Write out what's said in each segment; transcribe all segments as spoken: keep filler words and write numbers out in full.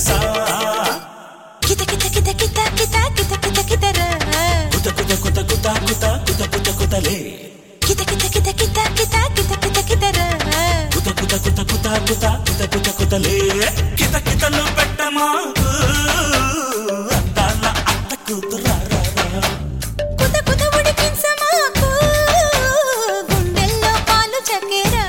సా కిత కిత కిత కిత కిత కిత కిత కితరా కుత కుత కుత కుత కుత కుత కుత కుతలే కిత కిత కిత కిత కిత కిత కిత కితరా కుత కుత కుత కుత కుత కుత కుత కుతలే కిత కితలు పెట్టమాకు అందాల అత్త కూతురా కుత కుత ఉడికించమాకు గుండెల్లో పాలు చక్కెరా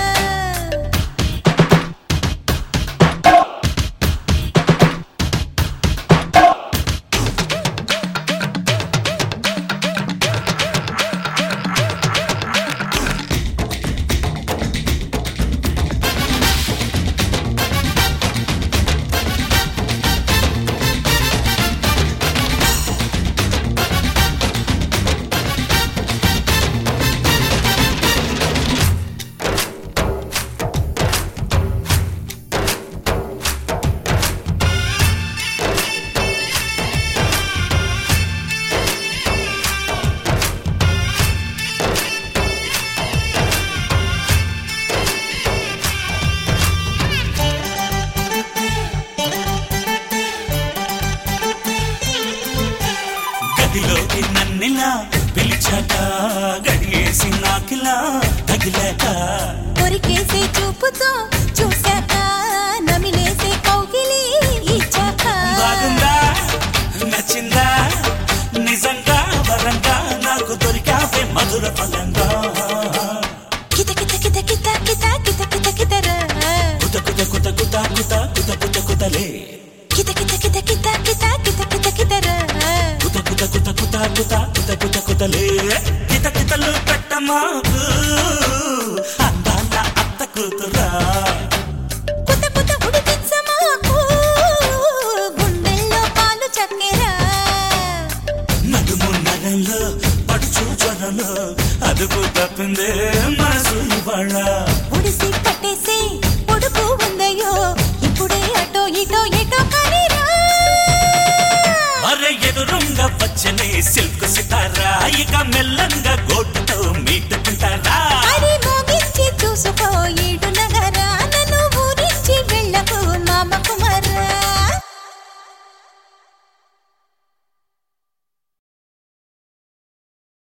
గదిలోకి నన్నిలా పిలిచాక గడియేసి నాకిలా తగిలాక కొరికేసే చూపుతో చూశాక నమిలేసే కౌగిలి ఇచ్చాక బాగుందా నచ్చిందా నిజంగా వరంగా నాకు దొరికావే మధుర ఫలంగా కిత కిత కిత కిత కిత కిత కిత కితరా కుత కుత కుత కుత కుత కుత కుత కుతలే కిత కిత కిత కిత కిత కిత కిత కితరా కుత కుత కుత కుత కుత కుత కుత కుతలే కిత కితలు పెట్టమాకు అందాల అత్త కూతురా కుత కుత ఉడికించమాకు గుండెల్లో పాలు చక్కెరా నడుము నగంలో పడుచు జ్వరంలో అదుపు తప్పిందే మనసు ఇవాళ ఉడిసి పట్టేసి ఉడుకు ఉందయ్యో ఇప్పుడే అటో ఇటో ఎటో కనిరా అరే ఎదురుంగా వచ్చనే సిల్క్ సితారా ఇక మెల్లంగా